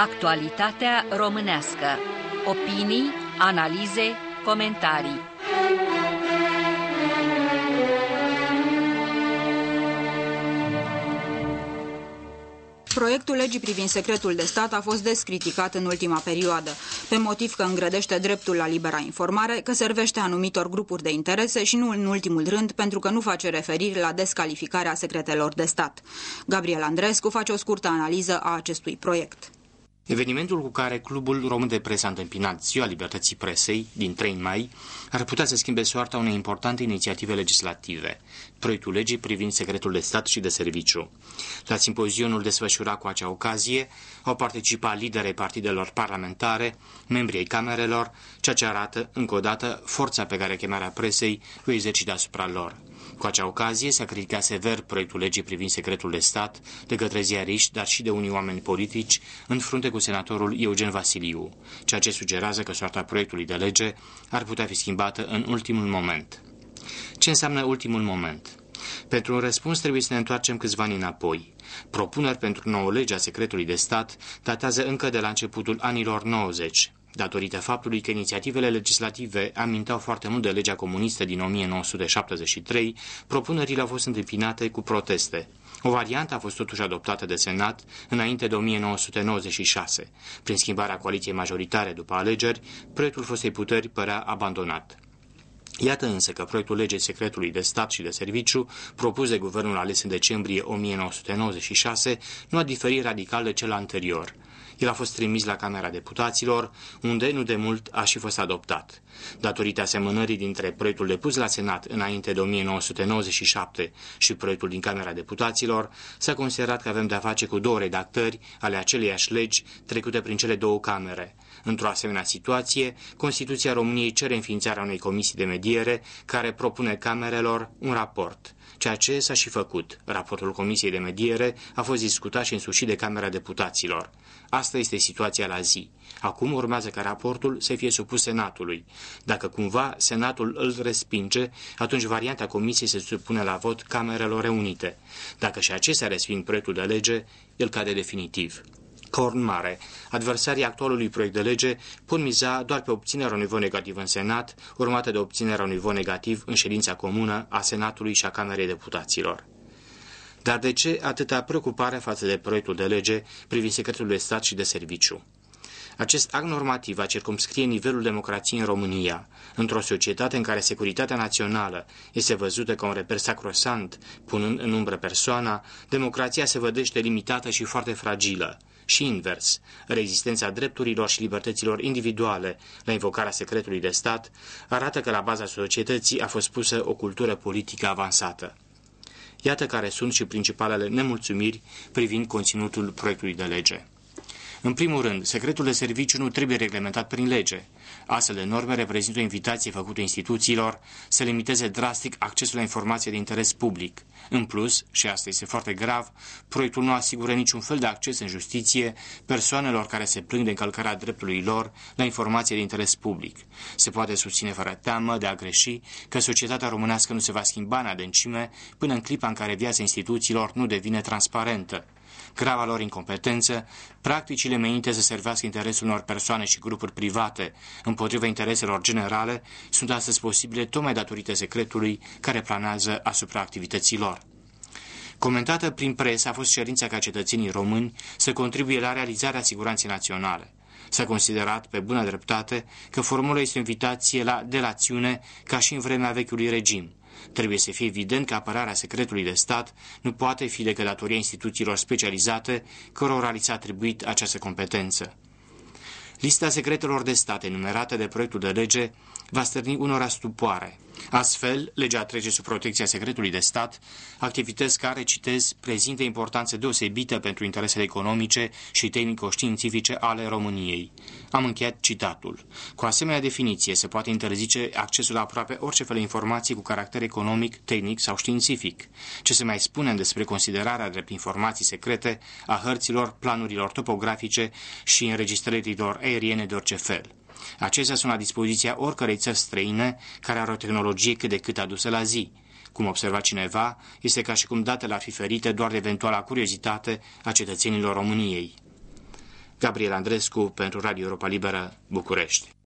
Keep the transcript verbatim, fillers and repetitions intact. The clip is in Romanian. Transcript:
Actualitatea românească. Opinii, analize, comentarii. Proiectul legii privind secretul de stat a fost des criticat în ultima perioadă, pe motiv că îngrădește dreptul la libera informare, că servește anumitor grupuri de interese și nu în ultimul rând pentru că nu face referire la descalificarea secretelor de stat. Gabriel Andrescu face o scurtă analiză a acestui proiect. Evenimentul cu care Clubul Român de Presă a întâmpinat Ziua Libertății Presei din trei mai ar putea să schimbe soarta unei importante inițiative legislative, proiectul legii privind secretul de stat și de serviciu. La simpozionul desfășurat cu acea ocazie au participat liderii partidelor parlamentare, membrii ai camerelor, ceea ce arată, încă o dată, forța pe care chemarea presei o exercită asupra lor. Cu acea ocazie s-a criticat sever proiectul legii privind secretul de stat de către ziariști, dar și de unii oameni politici, în frunte cu senatorul Eugen Vasiliu, ceea ce sugerează că soarta proiectului de lege ar putea fi schimbată în ultimul moment. Ce înseamnă ultimul moment? Pentru un răspuns trebuie să ne întoarcem câțiva ani înapoi. Propuneri pentru nouă lege a secretului de stat datează încă de la începutul anilor nouăzeci. Datorită faptului că inițiativele legislative aminteau foarte mult de legea comunistă din o mie nouă sute șaptezeci și trei, propunerile au fost întâmpinate cu proteste. O variantă a fost totuși adoptată de Senat înainte de o mie nouă sute nouăzeci și șase. Prin schimbarea coaliției majoritare după alegeri, proiectul fostei puteri părea abandonat. Iată însă că proiectul legii secretului de stat și de serviciu, propus de guvernul ales în decembrie o mie nouă sute nouăzeci și șase, nu a diferit radical de cel anterior. El a fost trimis la Camera Deputaților, unde nu de mult a și fost adoptat. Datorită asemănării dintre proiectul depus la Senat înainte de o mie nouă sute nouăzeci și șapte și proiectul din Camera Deputaților, s-a considerat că avem de-a face cu două redactări ale aceleiași legi trecute prin cele două camere. Într-o asemenea situație, Constituția României cere înființarea unei comisii de mediere care propune camerelor un raport. Ceea ce s-a și făcut. Raportul Comisiei de Mediere a fost discutat și însușit de Camera Deputaților. Asta este situația la zi. Acum urmează ca raportul să fie supus Senatului. Dacă cumva Senatul îl respinge, atunci varianta Comisiei se supune la vot Camerelor reunite. Dacă și acestea resping proiectul de lege, el cade definitiv. Corn mare. Adversarii actualului proiect de lege pun miza doar pe obținerea unui vot negativ în Senat, urmată de obținerea unui vot negativ în ședința comună a Senatului și a Camerei Deputaților. Dar de ce atâta preocupare față de proiectul de lege privind secretul de stat și de serviciu? Acest act normativ va circumscrie nivelul democrației în România, într-o societate în care securitatea națională este văzută ca un reper sacrosant, punând în umbră persoana, democrația se vădește limitată și foarte fragilă. Și invers, rezistența drepturilor și libertăților individuale la invocarea secretului de stat arată că la baza societății a fost pusă o cultură politică avansată. Iată care sunt și principalele nemulțumiri privind conținutul proiectului de lege. În primul rând, secretul de serviciu nu trebuie reglementat prin lege. Astfel de norme reprezintă o invitație făcută instituțiilor să limiteze drastic accesul la informație de interes public. În plus, și asta este foarte grav, proiectul nu asigură niciun fel de acces în justiție persoanelor care se plâng de încălcarea dreptului lor la informație de interes public. Se poate susține fără teamă de a greși că societatea românească nu se va schimba în adâncime până în clipa în care viața instituțiilor nu devine transparentă. Grava lor incompetență, practicile menite să servească interesul unor persoane și grupuri private împotriva intereselor generale sunt astăzi posibile tocmai datorită secretului care planează asupra activității lor. Comentată prin presă a fost cerința ca cetățenii români să contribuie la realizarea siguranței naționale. S-a considerat pe bună dreptate că formula este o invitație la delațiune ca și în vremea vechiului regim. Trebuie să fie evident că apărarea secretului de stat nu poate fi decât datoria instituțiilor specializate cărora li s-a atribuit această competență. Lista secretelor de stat enumerată de proiectul de lege va stârni unora stupoare. Astfel, legea trece sub protecția secretului de stat, activități care, citez, prezintă importanță deosebită pentru interesele economice și tehnico-științifice ale României. Am încheiat citatul. Cu asemenea definiție se poate interzice accesul la aproape orice fel de informații cu caracter economic, tehnic sau științific. Ce se mai spune despre considerarea drept informații secrete a hărților, planurilor topografice și înregistrărilor aeriene de orice fel. Acestea sunt la dispoziția oricărei țări străine care are o tehnologie cât de cât adusă la zi. Cum observa cineva, este ca și cum datele ar fi ferite doar de eventuala curiozitate a cetățenilor României. Gabriel Andrescu pentru Radio Europa Liberă, București.